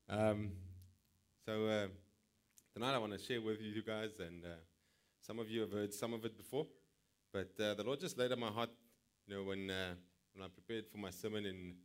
Um, so tonight I want to share with you guys, and some of you have heard some of it before, but the Lord just laid on my heart, when I prepared for my sermon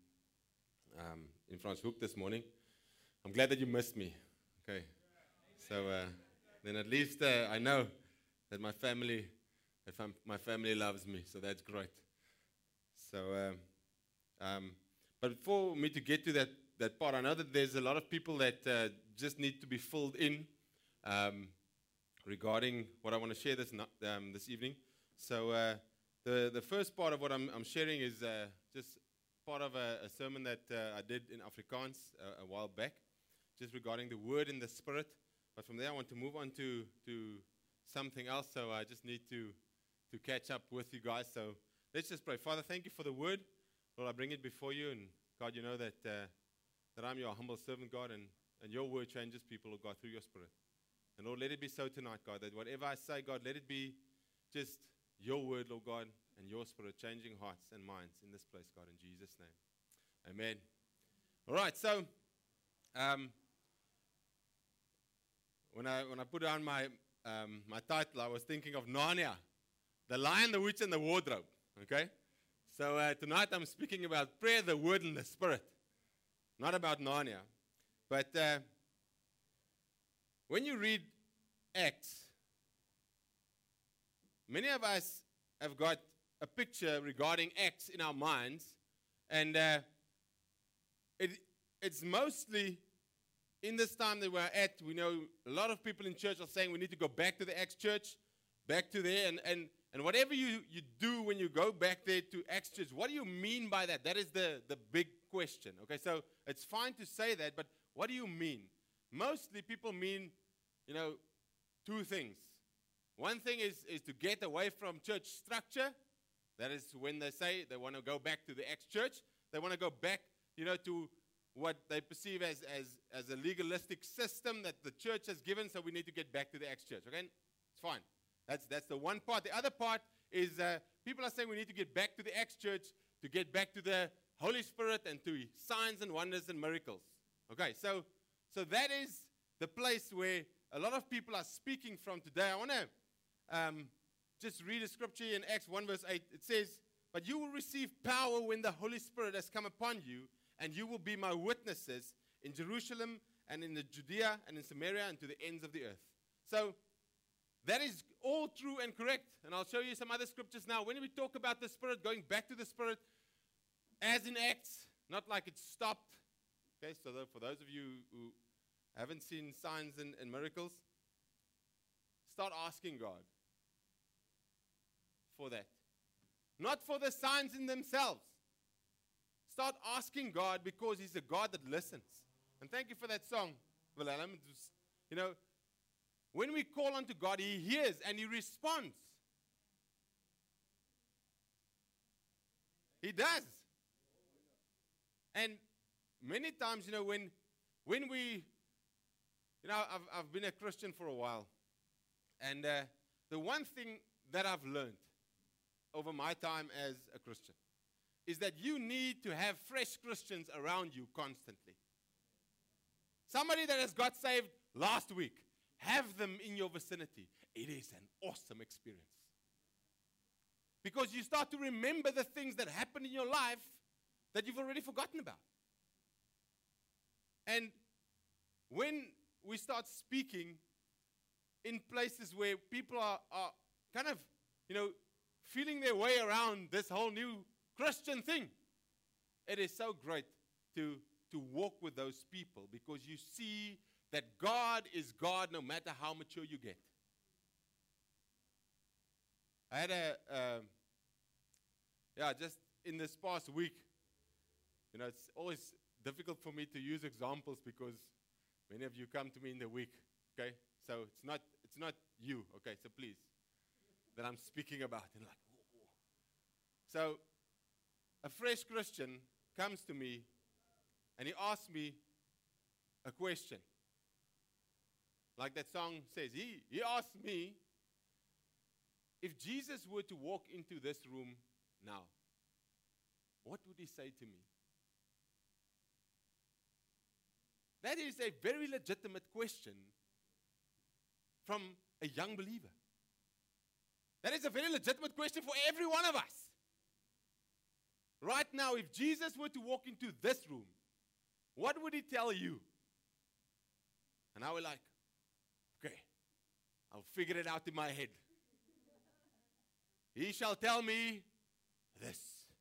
in Franschhoek this morning. I'm glad that you missed me. Okay, so then at least I know that my family loves me, so that's great. So, but for me to get to that part, I know that there's a lot of people that just need to be filled in regarding what I want to share this evening. So the first part of what I'm sharing is just part of a sermon that I did in Afrikaans a while back, just regarding the Word and the Spirit. But from there, I want to move on to something else. So I just need to catch up with you guys. So let's just pray. Father, thank you for the Word. Lord, I bring it before you, and God, you know that I'm your humble servant, God, and your Word changes people, oh God, through your Spirit. And Lord, let it be so tonight, God, that whatever I say, God, let it be just your Word, Lord God, and your Spirit changing hearts and minds in this place, God, in Jesus' name. Amen. All right, so when I put down my title, I was thinking of Narnia, the Lion, the Witch, and the Wardrobe, okay? So tonight I'm speaking about prayer, the Word, and the Spirit, not about Narnia. But when you read Acts, many of us have got a picture regarding Acts in our minds, and it's mostly in this time that we're at. We know a lot of people in church are saying we need to go back to the Acts church, back to there, and whatever you do when you go back there to Acts church, what do you mean by that? That is the big question. Okay, so it's fine to say that, but what do you mean? Mostly people mean, two things. One thing is to get away from church structure. That is when they say they want to go back to the Acts church. They want to go back, to what they perceive as a legalistic system that the church has given, so we need to get back to the Acts church. Okay? It's fine. That's the one part. The other part is people are saying we need to get back to the Acts church to get back to the Holy Spirit and to signs and wonders and miracles. Okay, so that is the place where a lot of people are speaking from today. I want to just read a scripture in Acts 1 verse 8. It says, "But you will receive power when the Holy Spirit has come upon you, and you will be my witnesses in Jerusalem and in the Judea and in Samaria and to the ends of the earth." So that is all true and correct. And I'll show you some other scriptures now. When we talk about the Spirit, going back to the Spirit, as in Acts, not like it stopped. Okay, so for those of you who haven't seen signs and miracles, start asking God for that. Not for the signs in themselves. Start asking God because He's a God that listens. And thank you for that song, Willem. When we call unto God, He hears and He responds. He does. And many times, when we, I've been a Christian for a while. And the one thing that I've learned over my time as a Christian is that you need to have fresh Christians around you constantly. Somebody that has got saved last week, have them in your vicinity. It is an awesome experience. Because you start to remember the things that happened in your life that you've already forgotten about. And when we start speaking in places where people are kind of, feeling their way around this whole new Christian thing, it is so great to walk with those people because you see that God is God no matter how mature you get. I had just in this past week, it's always difficult for me to use examples because many of you come to me in the week, okay? So it's not you, okay? So please, that I'm speaking about. And like, whoa. So a fresh Christian comes to me and he asks me a question. Like that song says, he asked me, if Jesus were to walk into this room now, what would He say to me? That is a very legitimate question from a young believer. That is a very legitimate question for every one of us. Right now, if Jesus were to walk into this room, what would he tell you? And I was like, okay, I'll figure it out in my head. He shall tell me this.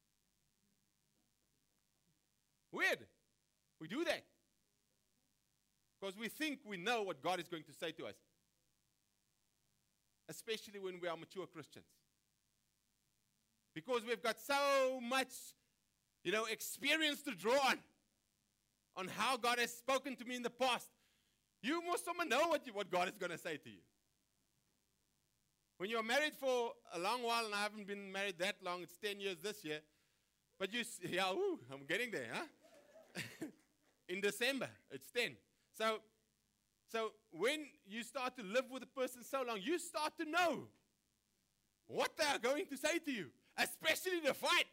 Weird. We do that. Because we think we know what God is going to say to us. Especially when we are mature Christians. Because we've got so much, experience to draw on how God has spoken to me in the past. You must know what God is going to say to you. When you're married for a long while, and I haven't been married that long, it's 10 years this year, but I'm getting there, huh? In December, it's 10. So when you start to live with a person so long, you start to know what they are going to say to you, especially the fight.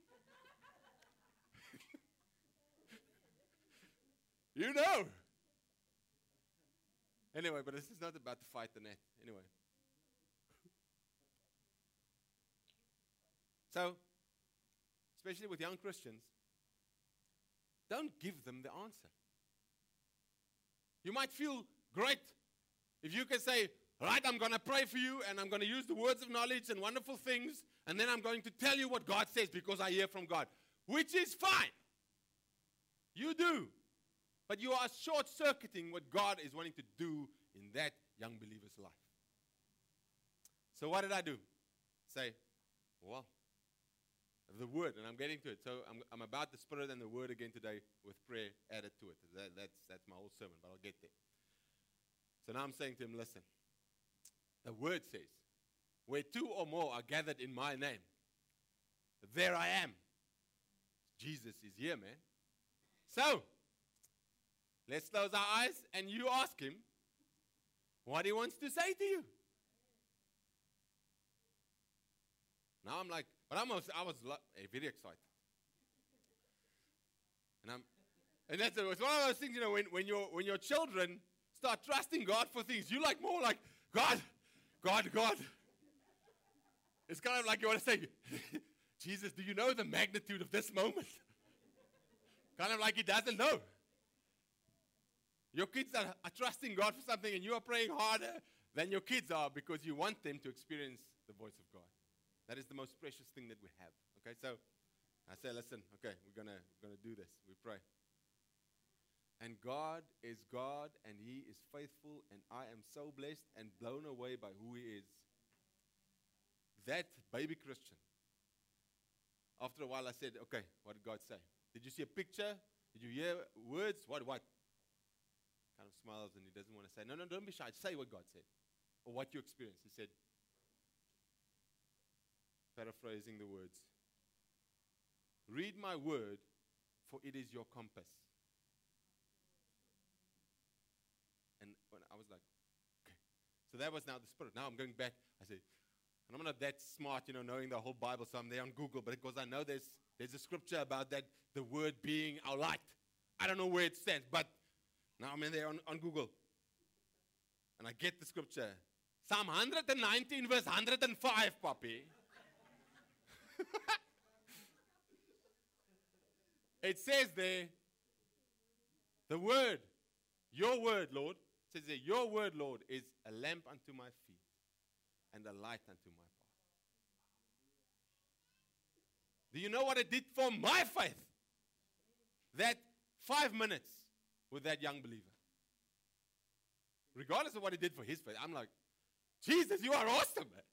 You know. Anyway, but this is not about the fight and that. Anyway. So, especially with young Christians, don't give them the answer. You might feel great if you can say, right, I'm going to pray for you, and I'm going to use the words of knowledge and wonderful things, and then I'm going to tell you what God says because I hear from God, which is fine. You do. But you are short-circuiting what God is wanting to do in that young believer's life. So what did I do? Say, well, the Word, and I'm getting to it. So I'm about the Spirit and the Word again today with prayer added to it. That's my whole sermon, but I'll get there. So now I'm saying to him, listen, the Word says, where two or more are gathered in my name, there I am. Jesus is here, man. So, let's close our eyes and you ask him what he wants to say to you. Now I'm like, but I was very excited. And that's it was one of those things, when your children start trusting God for things, you like more like, God. It's kind of like you want to say, Jesus, do you know the magnitude of this moment? Kind of like he doesn't know. Your kids are trusting God for something and you are praying harder than your kids are because you want them to experience the voice of God. That is the most precious thing that we have. Okay, so I say, listen, okay, we're gonna do this. We pray. And God is God and he is faithful and I am so blessed and blown away by who he is. That baby Christian. After a while I said, okay, what did God say? Did you see a picture? Did you hear words? What? Kind of smiles and he doesn't want to say, no, don't be shy. Say what God said or what you experienced. He said, paraphrasing the words, read my word, for it is your compass. And when I was like, okay. So that was now the Spirit. Now I'm going back. I say, and I'm not that smart, knowing the whole Bible, so I'm there on Google, but because I know there's a scripture about that, the word being our light. I don't know where it stands, but now I'm in there on Google. And I get the scripture. Psalm 119 verse 105, Papi. It says there, the word, your word, Lord, it says there, your word, Lord, is a lamp unto my feet and a light unto my path. Do you know what it did for my faith? That 5 minutes with that young believer. Regardless of what he did for his faith, I'm like, Jesus, you are awesome, man.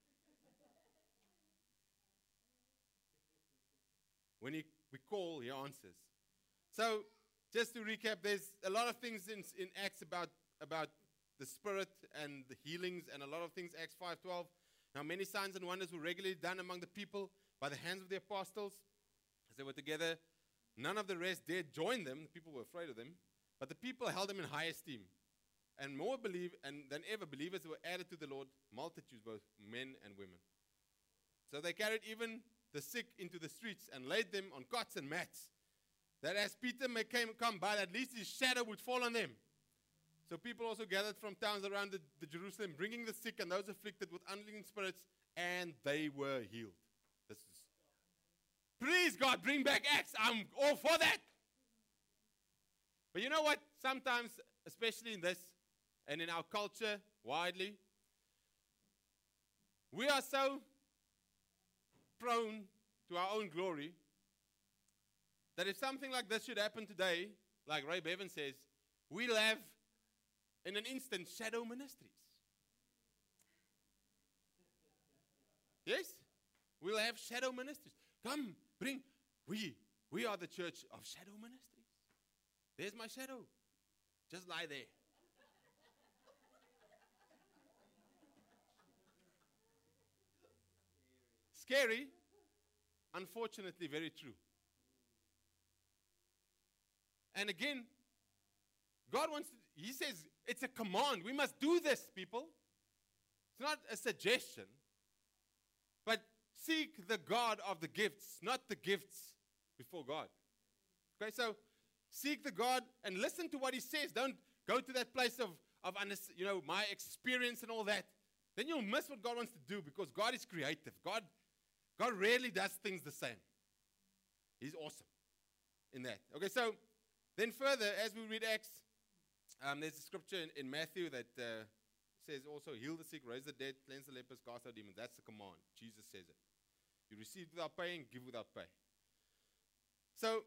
When we call, he answers. So, just to recap, there's a lot of things in Acts about the Spirit and the healings and a lot of things, Acts 5:12. Now, many signs and wonders were regularly done among the people by the hands of the apostles as they were together. None of the rest dared join them. The people were afraid of them. But the people held them in high esteem. And more than ever, believers were added to the Lord, multitudes, both men and women. So they carried even the sick into the streets and laid them on cots and mats. that as Peter may come by, at least his shadow would fall on them. So people also gathered from towns around the Jerusalem, bringing the sick and those afflicted with unclean spirits, and they were healed. This is, please, God, bring back Acts. I'm all for that. But you know what? Sometimes, especially in this and in our culture widely, we are so prone to our own glory that if something like this should happen today, like Ray Bevan says, we'll have, in an instant, shadow ministries. Yes? We'll have shadow ministries. Come, bring. We are the church of shadow ministries. There's my shadow. Just lie there. Scary, unfortunately very true. And again, God wants to, He says it's a command. We must do this, people. It's not a suggestion. But seek the God of the gifts, not the gifts before God. Okay, so seek the God and listen to what He says. Don't go to that place of my experience and all that. Then you'll miss what God wants to do because God is creative. God rarely does things the same. He's awesome in that. Okay, so then further, as we read Acts, there's a scripture in Matthew that says also, heal the sick, raise the dead, cleanse the lepers, cast out demons. That's the command. Jesus says it. You receive without paying, give without pay. So,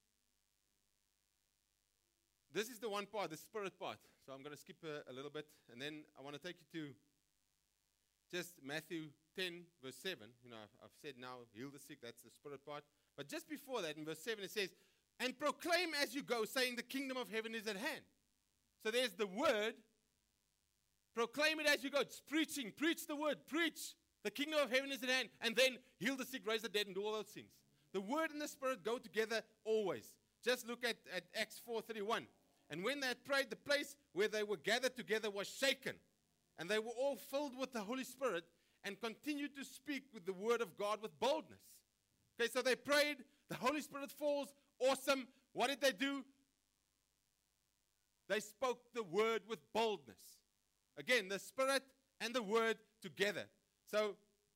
this is the one part, the spirit part. So I'm going to skip a little bit, and then I want to take you to just Matthew 10, verse 7. I've said now, heal the sick, that's the spirit part. But just before that, in verse 7, it says, and proclaim as you go, saying the kingdom of heaven is at hand. So there's the word. Proclaim it as you go. It's preaching. Preach the word. Preach. The kingdom of heaven is at hand. And then heal the sick, raise the dead, and do all those things. The word and the spirit go together always. Just look at Acts 4:31. And when they had prayed, the place where they were gathered together was shaken. And they were all filled with the Holy Spirit and continued to speak with the word of God with boldness. Okay, so they prayed. The Holy Spirit falls. Awesome. What did they do? They spoke the word with boldness. Again, the Spirit and the Word together. So,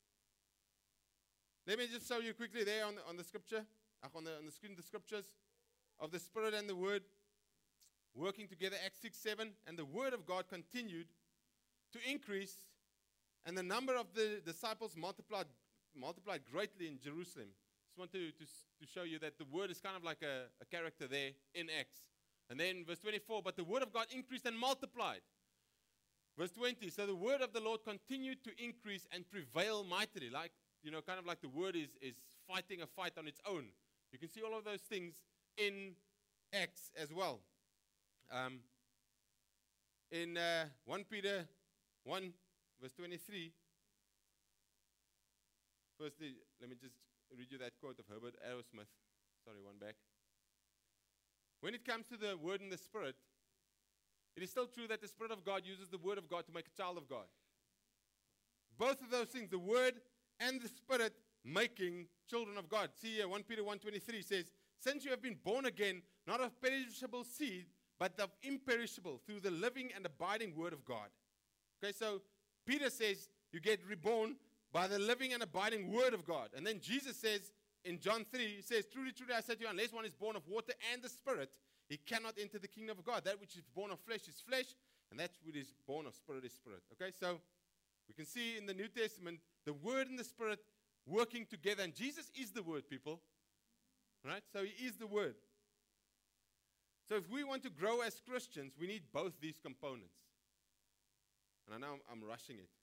let me just show you quickly there on the scripture, on the screen, the scriptures of the Spirit and the Word working together, Acts 6:7, and the Word of God continued to increase, and the number of the disciples multiplied greatly in Jerusalem. Just want to show you that the Word is kind of like a character there in Acts. And then verse 24, but the Word of God increased and multiplied. Verse 20, so the word of the Lord continued to increase and prevail mightily. Like, kind of like the word is fighting a fight on its own. You can see all of those things in Acts as well. In 1 Peter 1, verse 23, firstly, let me just read you that quote of Herbert Arrowsmith. Sorry, one back. When it comes to the word and the Spirit, it is still true that the Spirit of God uses the Word of God to make a child of God. Both of those things, the Word and the Spirit, making children of God. See here, 1 Peter 1:23 says, since you have been born again, not of perishable seed, but of imperishable, through the living and abiding Word of God. Okay, so Peter says you get reborn by the living and abiding Word of God. And then Jesus says in John 3, he says, truly, truly, I say to you, unless one is born of water and the Spirit, he cannot enter the kingdom of God. That which is born of flesh is flesh, and that which is born of spirit is spirit. Okay, so we can see in the New Testament the Word and the Spirit working together. And Jesus is the Word, people. Right? So He is the Word. So if we want to grow as Christians, we need both these components. And I know I'm rushing it.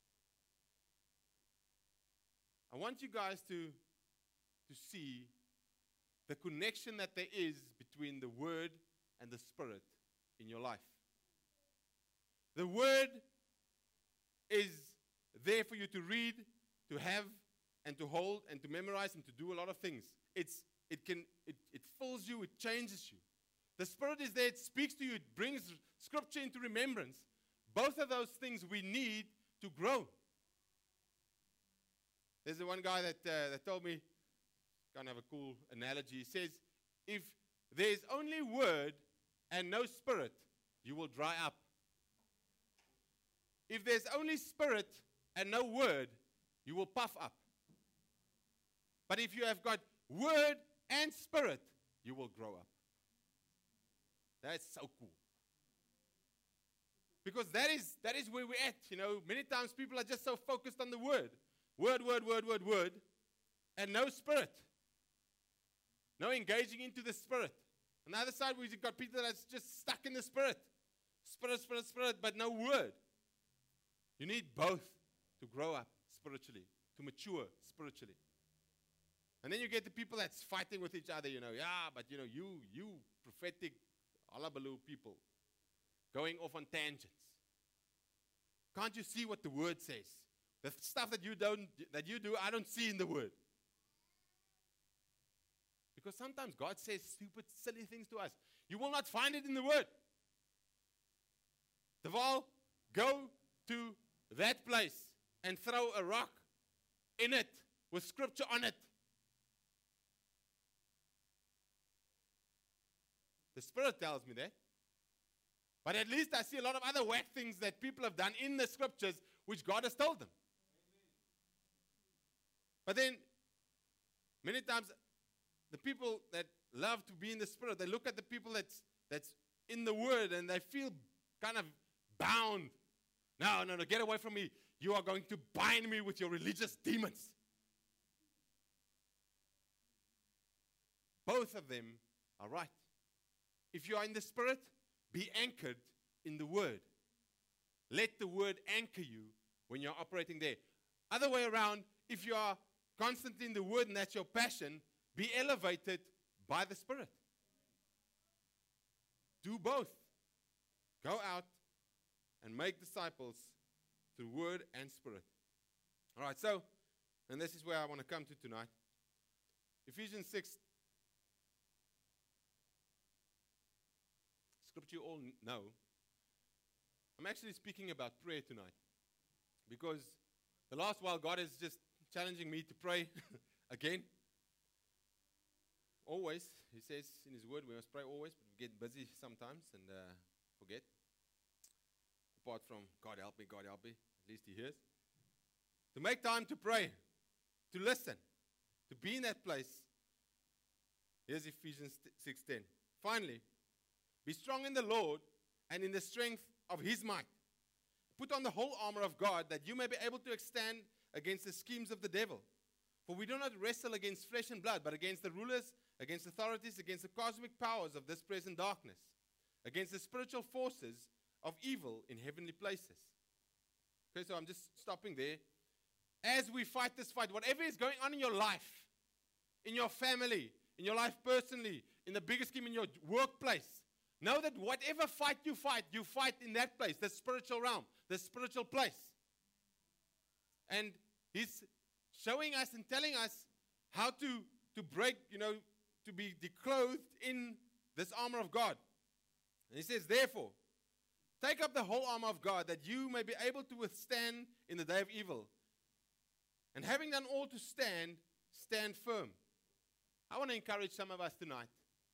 I want you guys to see the connection that there is between the Word and the Spirit in your life. The Word is there for you to read, to have, and to hold, and to memorize, and to do a lot of things. It fills you, it changes you. The Spirit is there, it speaks to you, it brings Scripture into remembrance. Both of those things we need to grow. There's the one guy that told me, kind of a cool analogy. He says, if there is only word and no spirit, you will dry up. If there's only spirit and no word, you will puff up. But if you have got word and spirit, you will grow up. That's so cool. Because that is where we're at. You know, many times people are just so focused on the word. Word, and no spirit. No engaging into the spirit. On the other side, we've got people that's just stuck in the spirit. Spirit, but no word. You need both to grow up spiritually, to mature spiritually. And then you get the people that's fighting with each other, you know. Yeah, but you know, you prophetic hullabaloo people going off on tangents. Can't you see what the word says? The stuff that you do, I don't see in the word. Because sometimes God says stupid, silly things to us. You will not find it in the word. Deval, go to that place and throw a rock in it with scripture on it. The Spirit tells me that. But at least I see a lot of other whack things that people have done in the scriptures which God has told them. But then, many times, the people that love to be in the Spirit, they look at the people that's in the Word and they feel kind of bound. No, get away from me. You are going to bind me with your religious demons. Both of them are right. If you are in the Spirit, be anchored in the Word. Let the Word anchor you when you're operating there. Other way around, if you are constantly in the Word and that's your passion, be elevated by the Spirit. Do both. Go out and make disciples through Word and Spirit. All right, so, and this is where I want to come to tonight. Ephesians 6. Scripture you all know. I'm actually speaking about prayer tonight. Because the last while, God is just challenging me to pray again. Always. He says in His Word, we must pray always, but we get busy sometimes and forget. Apart from, God help me, at least He hears. To make time to pray, to listen, to be in that place. Here's Ephesians 6:10. Finally, be strong in the Lord and in the strength of His might. Put on the whole armor of God that you may be able to stand against the schemes of the devil. For we do not wrestle against flesh and blood, but against the rulers, against authorities, against the cosmic powers of this present darkness, against the spiritual forces of evil in heavenly places. Okay, so I'm just stopping there. As we fight this fight, whatever is going on in your life, in your family, in your life personally, in the bigger scheme, in your workplace, know that whatever fight you fight in that place, the spiritual realm, the spiritual place. And He's showing us and telling us how to break, to be declothed in this armor of God. And He says, therefore, take up the whole armor of God that you may be able to withstand in the day of evil. And having done all to stand, stand firm. I want to encourage some of us tonight.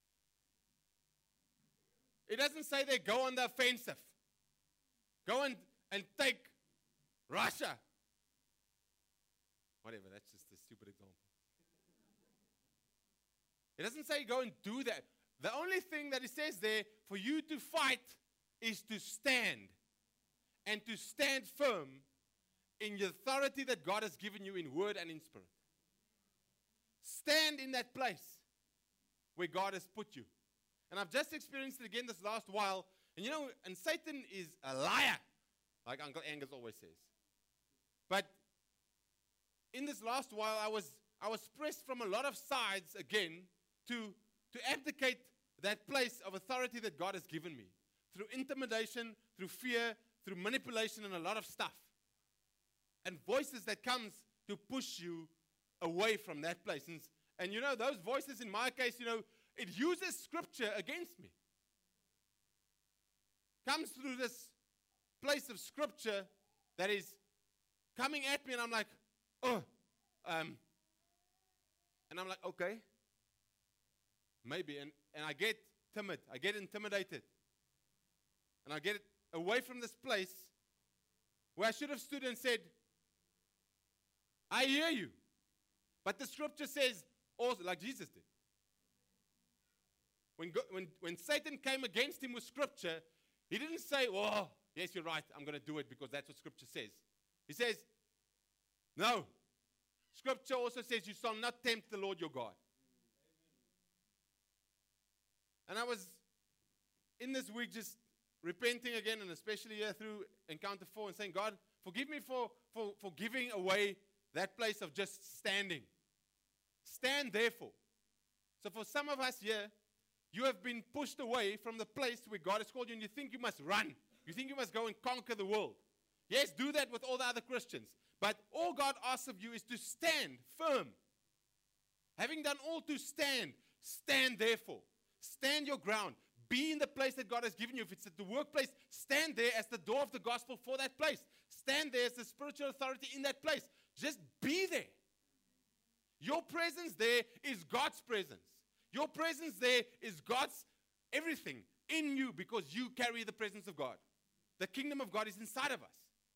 It doesn't say they go on the offensive. Go and take Russia. Whatever, that's just a stupid example. It doesn't say go and do that. The only thing that it says there for you to fight is to stand. And to stand firm in the authority that God has given you in word and in spirit. Stand in that place where God has put you. And I've just experienced it again this last while. And Satan is a liar, like Uncle Angus always says. But in this last while, I was pressed from a lot of sides again to abdicate that place of authority that God has given me. Through intimidation, through fear, through manipulation, and a lot of stuff. And voices that comes to push you away from that place. And those voices in my case, it uses scripture against me. Comes through this place of scripture that is coming at me, and I'm like, and I'm like, okay. Maybe. And I get timid. I get intimidated. And I get away from this place where I should have stood and said, I hear you. But the scripture says also, like Jesus did. When Satan came against him with scripture, he didn't say, oh, yes, you're right, I'm going to do it because that's what scripture says. He says, no. Scripture also says you shall not tempt the Lord your God. And I was in this week just repenting again, and especially here through Encounter 4, and saying, God, forgive me for giving away that place of just standing. Stand therefore. So for some of us here, you have been pushed away from the place where God has called you, and you think you must run. You think you must go and conquer the world. Yes, do that with all the other Christians. But all God asks of you is to stand firm. Having done all to stand, stand therefore. Stand your ground. Be in the place that God has given you. If it's at the workplace, stand there as the door of the gospel for that place. Stand there as the spiritual authority in that place. Just be there. Your presence there is God's presence. Your presence there is God's everything in you because you carry the presence of God. The kingdom of God is inside of us.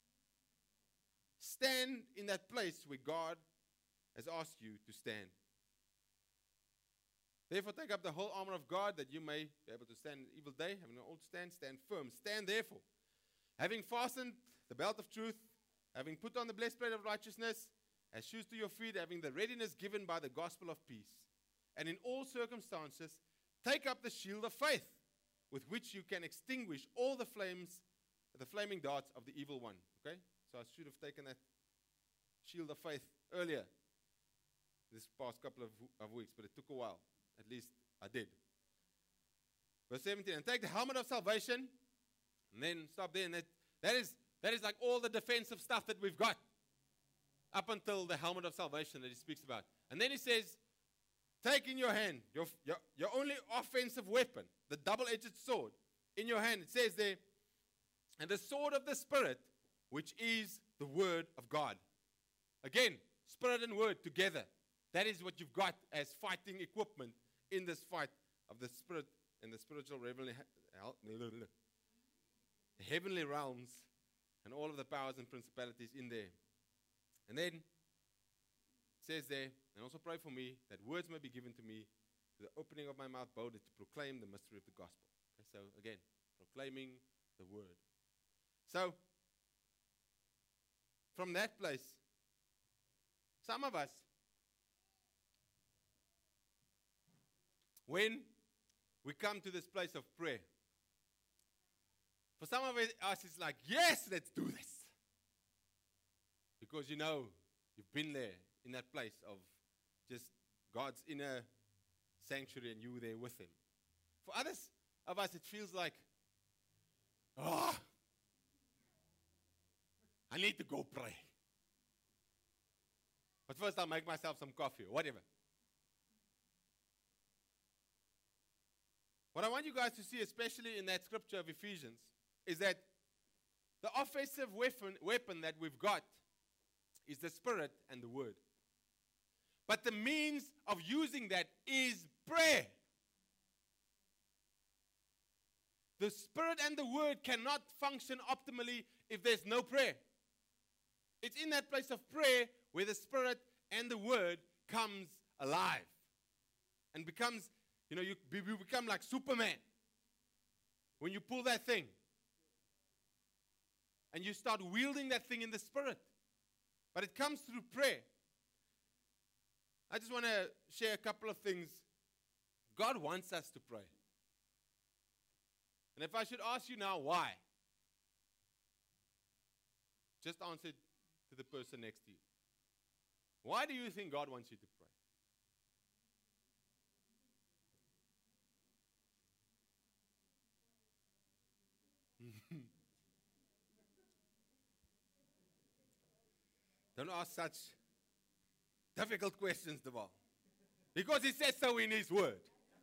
Stand in that place where God has asked you to stand. Therefore, take up the whole armor of God that you may be able to stand in the evil day. Having an old stand firm. Stand therefore, having fastened the belt of truth, having put on the breastplate of righteousness, as shoes to your feet, having the readiness given by the gospel of peace. And in all circumstances, take up the shield of faith, with which you can extinguish all the flaming darts of the evil one. Okay? So I should have taken that shield of faith earlier, this past couple of weeks, but it took a while. At least I did. Verse 17, and take the helmet of salvation, and then stop there. And that is like all the defensive stuff that we've got, up until the helmet of salvation that he speaks about. And then he says, take in your hand your only offensive weapon, the double-edged sword, in your hand. It says there, and the sword of the Spirit, which is the word of God. Again, Spirit and word together. That is what you've got as fighting equipment in this fight of the Spirit and the spiritual heavenly realms and all of the powers and principalities in there. And then it says there, and also pray for me that words may be given to me, to the opening of my mouth boldly to proclaim the mystery of the gospel. Okay, so again, proclaiming the word. So, from that place, some of us, when we come to this place of prayer, for some of us, it's like, yes, let's do this. Because you know, you've been there in that place of just God's inner sanctuary and you there with him. For others of us, it feels like, I need to go pray. But first I'll make myself some coffee or whatever. What I want you guys to see, especially in that scripture of Ephesians, is that the offensive weapon that we've got is the Spirit and the Word. But the means of using that is prayer. The Spirit and the Word cannot function optimally if there's no prayer. It's in that place of prayer where the Spirit and the Word comes alive and becomes, you become like Superman when you pull that thing and you start wielding that thing in the Spirit. But it comes through prayer. I just want to share a couple of things. God wants us to pray. And if I should ask you now why, just answer to the person next to you. Why do you think God wants you to pray? Don't ask such difficult questions, Deval. Because he says so in his word.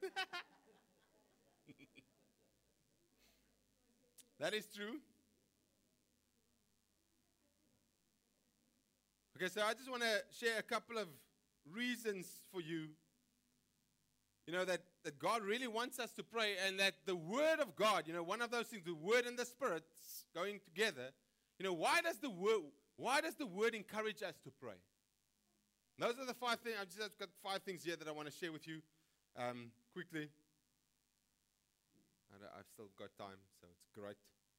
That is true. Okay, so I just want to share a couple of reasons for you, that that God really wants us to pray, and that the Word of God, one of those things, the Word and the Spirit going together, why does the Word encourage us to pray? Those are the 5 things. I've just got 5 things here that I want to share with you quickly. I've still got time, so it's great.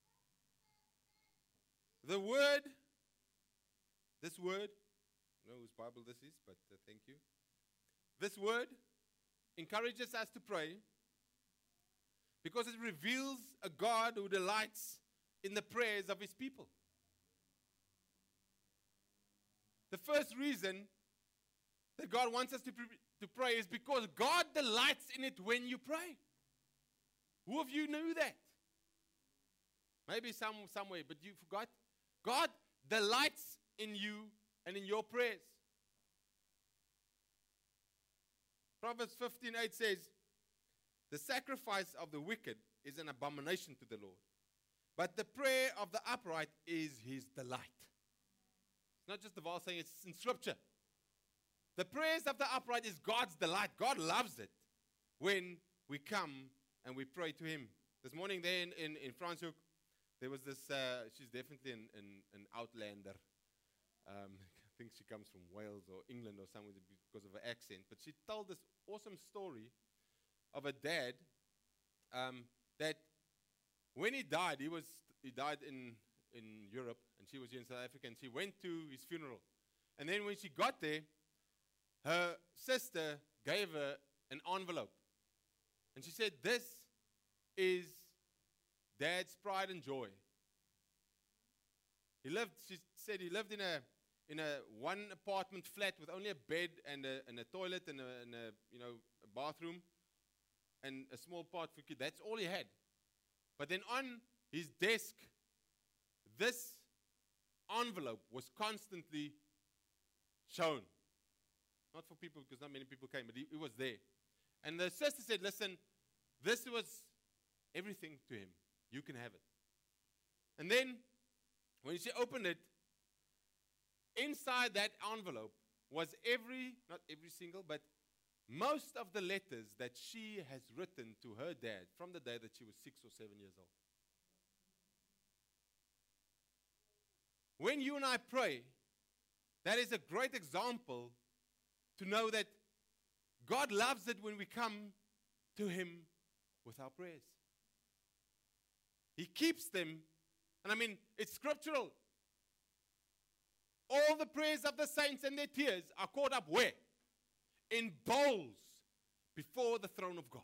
The Word, this Word, I don't know whose Bible this is, but thank you. This Word encourages us to pray because it reveals a God who delights in the prayers of His people. The first reason that God wants us to pray is because God delights in it when you pray. Who of you knew that? Maybe somewhere, but you forgot. God delights in you and in your prayers. Proverbs 15:8 says, "The sacrifice of the wicked is an abomination to the Lord, but the prayer of the upright is His delight." It's not just the Bible saying, it's in Scripture. The prayers of the upright is God's delight. God loves it when we come and we pray to Him. This morning there in Franschhoek, there was this, she's definitely an outlander. I think she comes from Wales or England or somewhere because of her accent. But she told this awesome story of a dad that when he died, he died in Europe, and she was here in South Africa, and she went to his funeral. And then when she got there, her sister gave her an envelope. And she said, "This is Dad's pride and joy." She said he lived in a one apartment flat with only a bed and a toilet and a bathroom and a small part for kids. That's all he had. But then on his desk, this envelope was constantly shown. Not for people, because not many people came, but it was there. And the sister said, "Listen, this was everything to him. You can have it." And then, when she opened it, inside that envelope was not every single, but most of the letters that she has written to her dad from the day that she was 6 or 7 years old. When you and I pray, that is a great example to know that God loves it when we come to Him with our prayers. He keeps them, and it's scriptural. All the prayers of the saints and their tears are caught up where? In bowls before the throne of God.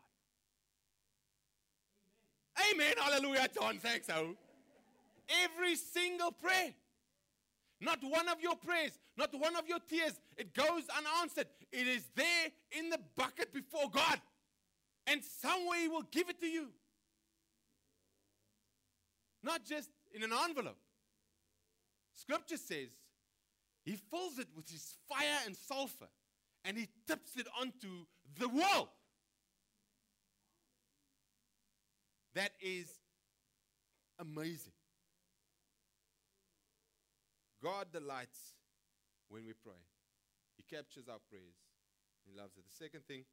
Amen. Hallelujah, John. Thanks, oh. Every single prayer. Not one of your prayers, not one of your tears, it goes unanswered. It is there in the bucket before God. And somewhere He will give it to you. Not just in an envelope. Scripture says He fills it with His fire and sulfur, and He tips it onto the world. That is amazing. God delights when we pray. He captures our prayers. He loves it. The second thing,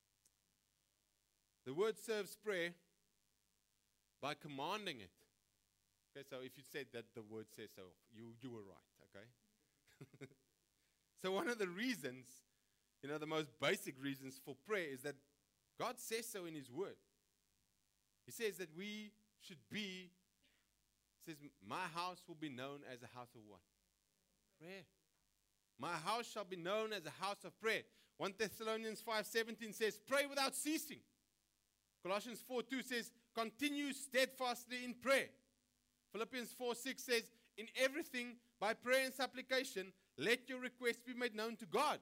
the Word serves prayer by commanding it. Okay, so if you said that the Word says so, you were right, okay? So one of the reasons, the most basic reasons for prayer is that God says so in His Word. He says that we should be, says, my house will be known as a house of what? Prayer. My house shall be known as a house of prayer. 1 Thessalonians 5:17 says, pray without ceasing. Colossians 4:2 says, continue steadfastly in prayer. Philippians 4:6 says, in everything, by prayer and supplication, let your requests be made known to God.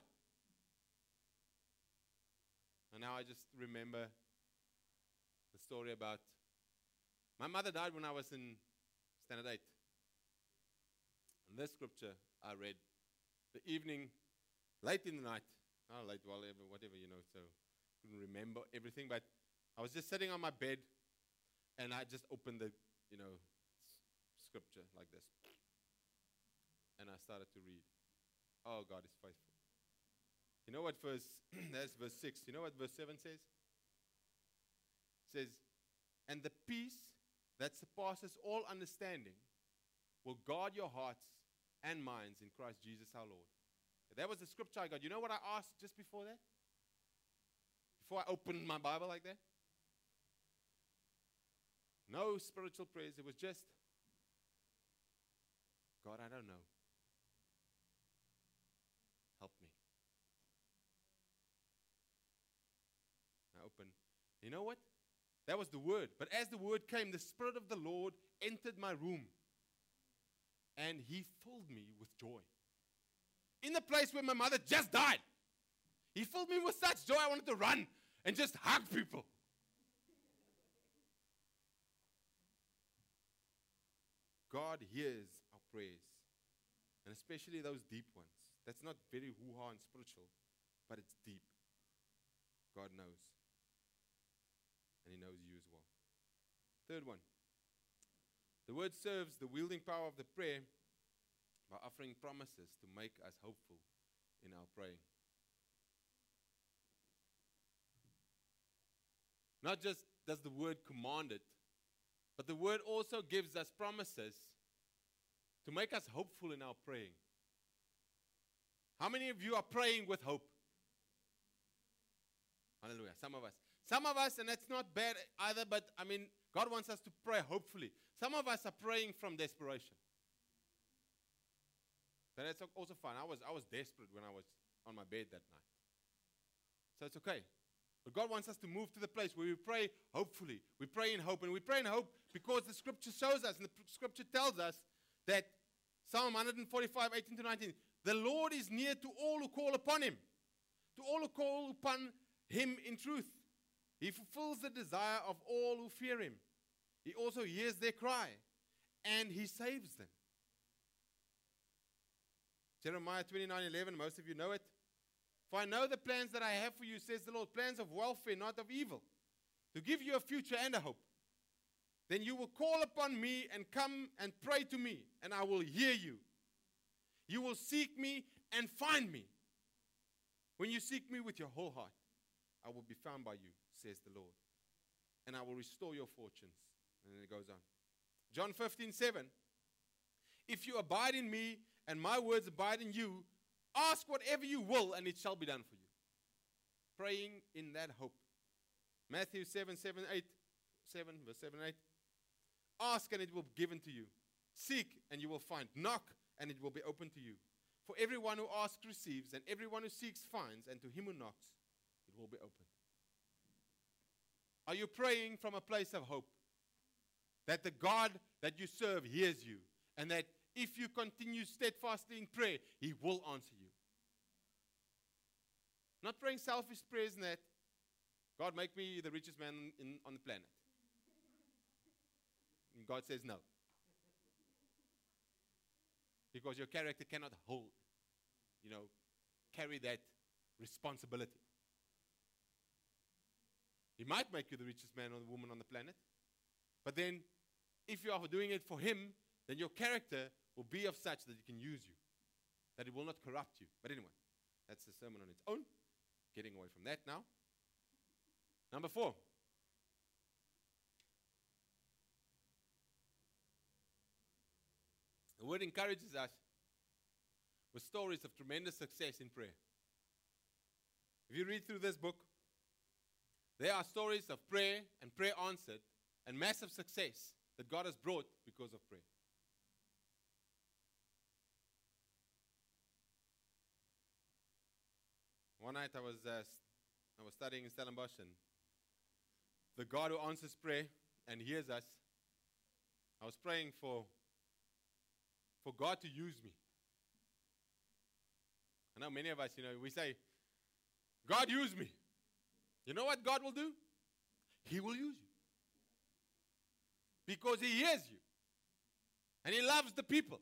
And now I just remember the story about my mother died when I was in standard 8. And this scripture I read the evening, late in the night. Not late, whatever, so couldn't remember everything. But I was just sitting on my bed, and I just opened the, scripture like this. And I started to read. Oh, God is faithful. You know what verse, that's verse 6. You know what verse 7 says? says, and the peace that surpasses all understanding will guard your hearts and minds in Christ Jesus our Lord. That was the scripture I got. You know what I asked just before that? Before I opened my Bible like that? No spiritual prayers. It was just, God, I don't know. Help me. I opened. You know what? That was the word. But as the word came, the Spirit of the Lord entered my room. And He filled me with joy. In the place where my mother just died. He filled me with such joy, I wanted to run and just hug people. God hears our prayers. And especially those deep ones. That's not very hoo-ha and spiritual, but it's deep. God knows. And He knows you as well. Third one. The word serves the wielding power of the prayer by offering promises to make us hopeful in our praying. Not just does the word command it, but the word also gives us promises to make us hopeful in our praying. How many of you are praying with hope? Hallelujah. Some of us. Some of us, and that's not bad either, but I mean, God wants us to pray hopefully. Some of us are praying from desperation. But that's also fine. I was desperate when I was on my bed that night. So it's okay. But God wants us to move to the place where we pray hopefully. We pray in hope. And we pray in hope because the scripture shows us, and the scripture tells us that Psalm 145, 18 to 19, the Lord is near to all who call upon Him. To all who call upon Him in truth. He fulfills the desire of all who fear Him. He also hears their cry, and He saves them. Jeremiah 29:11, most of you know it. For I know the plans that I have for you, says the Lord, plans of welfare, not of evil, to give you a future and a hope. Then you will call upon me and come and pray to me, and I will hear you. You will seek me and find me. When you seek me with your whole heart, I will be found by you, says the Lord. And I will restore your fortunes. And then it goes on. John 15:7. If you abide in me and my words abide in you, ask whatever you will and it shall be done for you. Praying in that hope. Matthew 7, 7, 8, 7, verse 7, 8. Ask and it will be given to you. Seek and you will find. Knock and it will be opened to you. For everyone who asks receives, and everyone who seeks finds, and to him who knocks it will be opened. Are you praying from a place of hope? That the God that you serve hears you, and that if you continue steadfastly in prayer, He will answer you. Not praying selfish prayers in that, God, make me the richest man on the planet. And God says no. Because your character cannot hold, carry that responsibility. He might make you the richest man or woman on the planet. But then, if you are doing it for Him, then your character will be of such that He can use you. That it will not corrupt you. But anyway, that's a sermon on its own. Getting away from that now. Number 4. The word encourages us with stories of tremendous success in prayer. If you read through this book, there are stories of prayer and prayer answered and massive success that God has brought because of prayer. One night I was studying in Stellenbosch, and the God who answers prayer and hears us, I was praying for God to use me. I know many of us, we say, God, use me. You know what God will do? He will use you. Because He hears you. And He loves the people.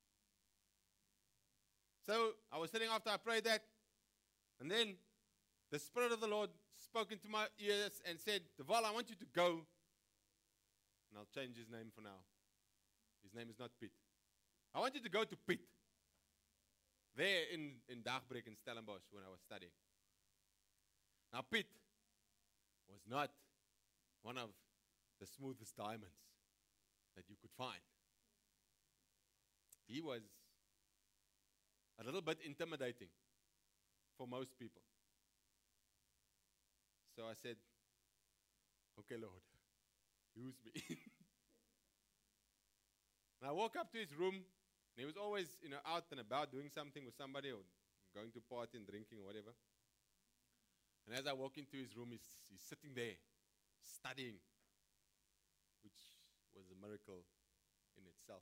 So I was sitting after I prayed that. And then the Spirit of the Lord spoke into my ears and said, Deval, I want you to go. And I'll change his name for now. His name is not Piet. I want you to go to Piet. There in Dagbreek in Stellenbosch when I was studying. Now Piet was not one of the smoothest diamonds that you could find. He was a little bit intimidating for most people. So I said, okay, Lord, use me. And I walk up to his room, and he was always, out and about doing something with somebody or going to party and drinking or whatever. And as I walk into his room, he's sitting there studying, which was a miracle in itself.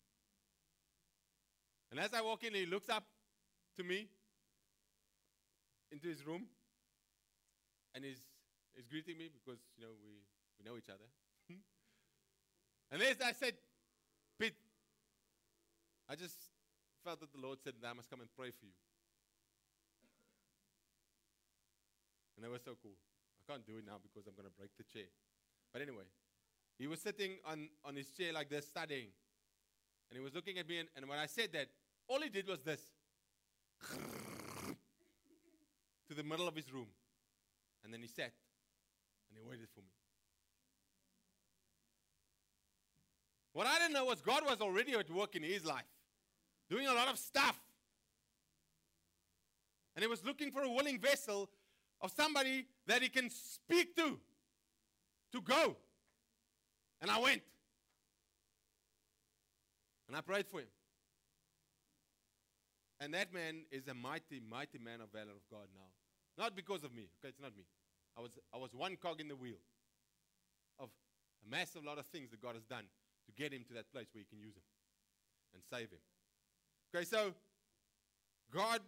And as I walk in, he looks up to me into his room, and he's greeting me because, we know each other. And as I said, Pete, I just felt that the Lord said that I must come and pray for you. And that was so cool. I can't do it now because I'm going to break the chair. But anyway, he was sitting on his chair like this, studying. And he was looking at me, and when I said that, all he did was this. To the middle of his room. And then he sat, and he waited for me. What I didn't know was God was already at work in his life, doing a lot of stuff. And he was looking for a willing vessel of somebody that he can speak to go. And I went. And I prayed for him. And that man is a mighty, mighty man of valor of God now. Not because of me. Okay, it's not me. I was one cog in the wheel of a massive lot of things that God has done to get him to that place where he can use him and save him. Okay, so God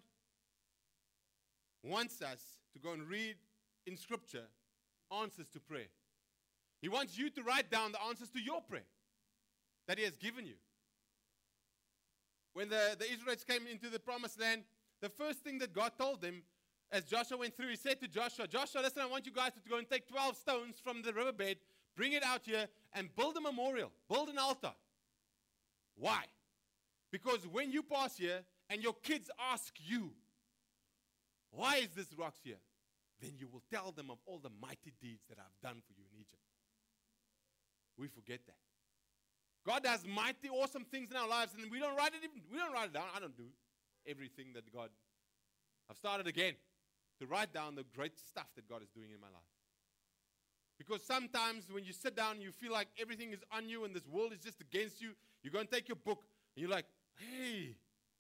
wants us to go and read in Scripture answers to prayer. He wants you to write down the answers to your prayer that he has given you. When the Israelites came into the promised land, the first thing that God told them, as Joshua went through, he said to Joshua, listen, I want you guys to go and take 12 stones from the riverbed, bring it out here, and build a memorial, build an altar. Why? Because when you pass here and your kids ask you, why is this rocks here? Then you will tell them of all the mighty deeds that I've done for you in Egypt. We forget that. God does mighty, awesome things in our lives, and we don't write it down. I don't do everything that God. I've started again to write down the great stuff that God is doing in my life. Because sometimes when you sit down and you feel like everything is on you and this world is just against you, you go and take your book and you're like, hey,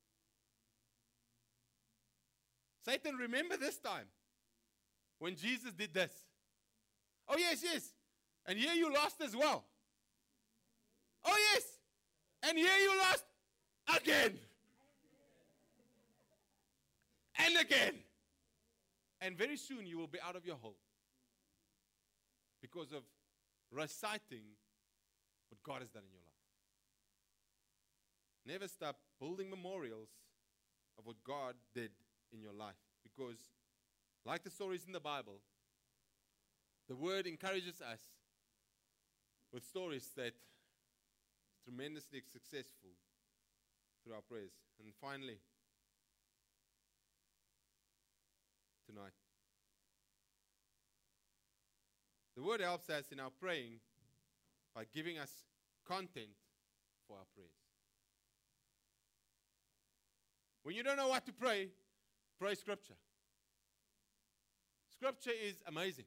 Satan, remember this time when Jesus did this. Oh, yes. And here you lost as well. Oh, yes. And here you lost again. And again. And very soon you will be out of your hole because of reciting what God has done in your life. Never stop building memorials of what God did in your life, because like the stories in the Bible, the Word encourages us with stories that tremendously successful through our prayers. And finally, tonight, the Word helps us in our praying by giving us content for our prayers. When you don't know what to pray, pray Scripture. Scripture is amazing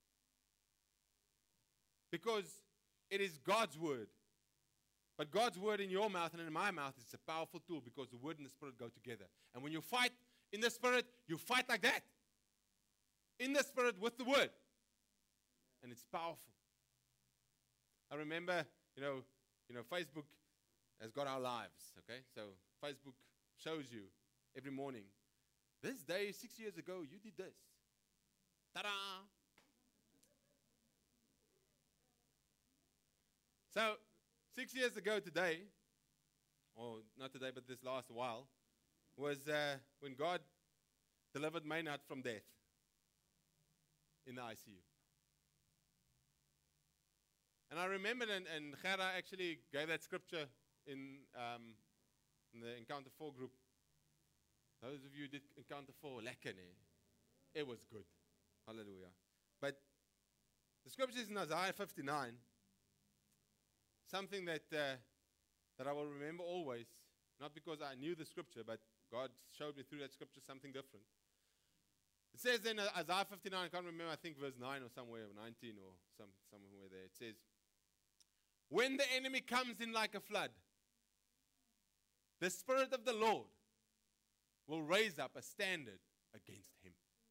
because it is God's Word. But God's Word in your mouth and in my mouth is a powerful tool because the Word and the Spirit go together. And when you fight in the Spirit, you fight like that. In the Spirit with the Word. And it's powerful. I remember, Facebook has got our lives, okay? So Facebook shows you every morning, this day, 6 years ago, you did this. Ta-da! So, 6 years ago today, or not today, but this last while, was when God delivered Maynard from death in the ICU. And I remember, and Gerda actually gave that scripture in the Encounter 4 group. Those of you who did Encounter 4, lekker, nee. It was good. Hallelujah. But The scripture is in Isaiah 59, something that I will remember always, not because I knew the scripture, but God showed me through that scripture something different. It says in Isaiah 59, I can't remember, I think verse 9 or somewhere, or 19 or somewhere there. It says, when the enemy comes in like a flood, the Spirit of the Lord will raise up a standard against him.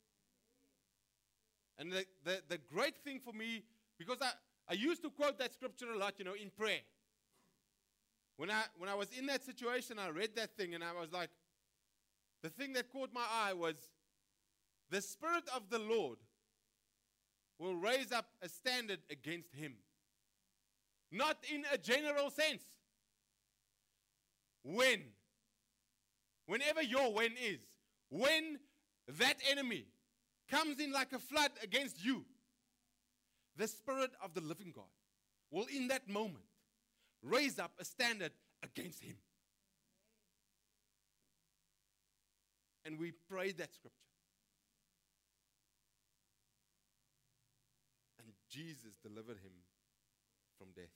And the great thing for me, because I used to quote that scripture a lot, in prayer. When I was in that situation, I read that thing and I was like, the thing that caught my eye was, the Spirit of the Lord will raise up a standard against him. Not in a general sense. Whenever your when is, when that enemy comes in like a flood against you, the Spirit of the living God will in that moment raise up a standard against him. And we prayed that scripture. And Jesus delivered him from death.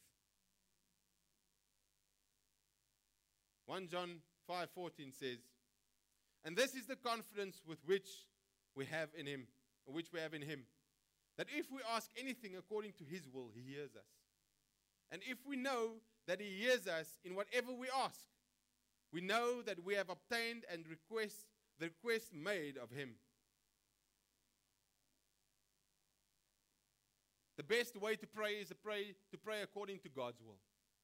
1 John 5:14 says, and this is the confidence with which we have in him, that if we ask anything according to his will, he hears us. And if we know that he hears us in whatever we ask, we know that we have obtained the request made of him. The best way to pray is to pray according to God's will.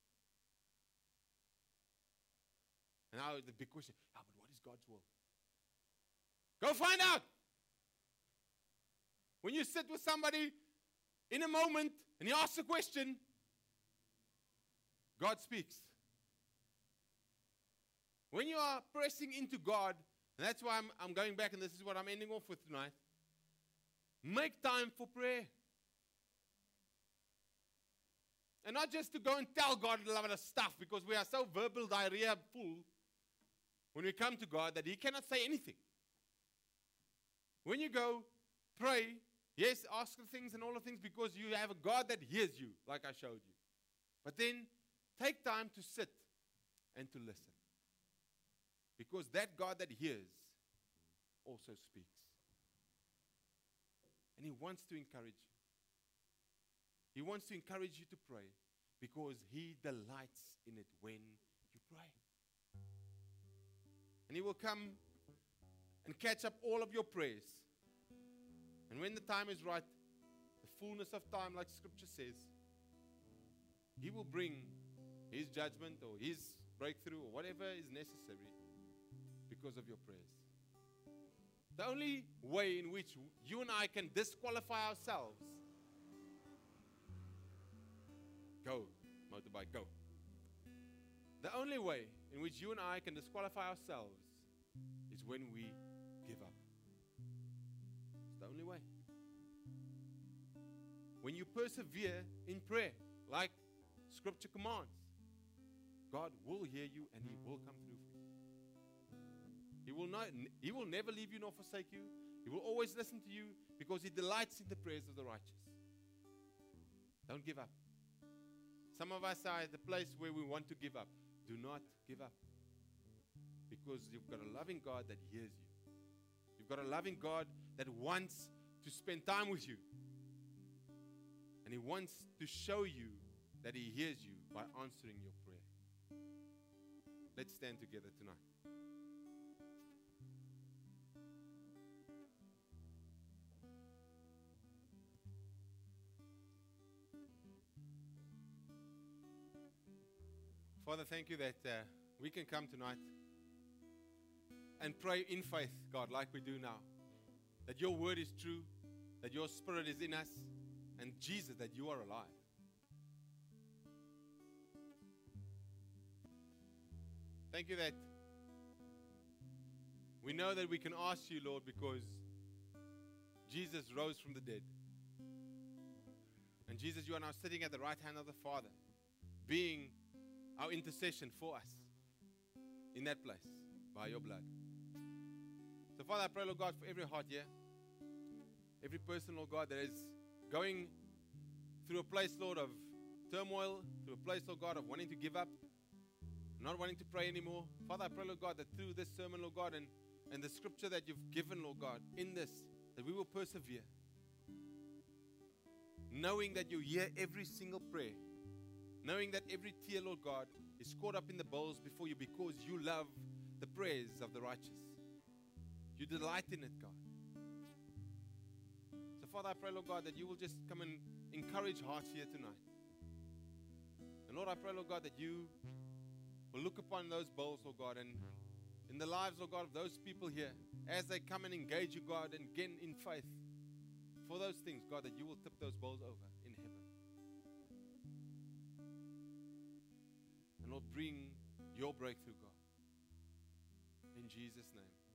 And now the big question, but what is God's will? Go find out. When you sit with somebody in a moment and he asks a question, God speaks. When you are pressing into God, and that's why I'm going back, and this is what I'm ending off with tonight, make time for prayer. And not just to go and tell God a lot of stuff, because we are so verbal diarrhea full when we come to God that he cannot say anything. When you go, pray, yes, ask the things and all the things, because you have a God that hears you, like I showed you. But then take time to sit and to listen. Because that God that hears also speaks. And he wants to encourage you. He wants to encourage you to pray because he delights in it when you pray. And he will come and catch up all of your prayers. And when the time is right, the fullness of time, like Scripture says, he will bring his judgment or his breakthrough or whatever is necessary because of your prayers. The only way in which you and I can disqualify ourselves, go, motorbike, go. The only way in which you and I can disqualify ourselves is when we give up. It's the only way. When you persevere in prayer, like Scripture commands, God will hear you and he will come through for you. He will never leave you nor forsake you. He will always listen to you because he delights in the prayers of the righteous. Don't give up. Some of us are at the place where we want to give up. Do not give up. Because you've got a loving God that hears you. You've got a loving God that wants to spend time with you. And he wants to show you that he hears you by answering your prayer. Let's stand together tonight. Father, thank you that we can come tonight and pray in faith, God, like we do now. That your word is true, that your spirit is in us, and Jesus, that you are alive. Thank you that we know that we can ask you, Lord, because Jesus rose from the dead. And Jesus, you are now sitting at the right hand of the Father, being our intercession for us in that place by your blood. So, Father, I pray, Lord God, for every heart here, every person, Lord God, that is going through a place, Lord, of turmoil, through a place, Lord God, of wanting to give up, not wanting to pray anymore. Father, I pray, Lord God, that through this sermon, Lord God, and the scripture that you've given, Lord God, in this, that we will persevere, knowing that you hear every single prayer, knowing that every tear, Lord God, is caught up in the bowls before you because you love the prayers of the righteous. You delight in it, God. So, Father, I pray, Lord God, that you will just come and encourage hearts here tonight. And Lord, I pray, Lord God, that you will look upon those bowls, Lord God, and in the lives, Lord God, of those people here, as they come and engage you, God, and again in faith for those things, God, that you will tip those bowls over in heaven. And Lord, bring your breakthrough, God. In Jesus' name.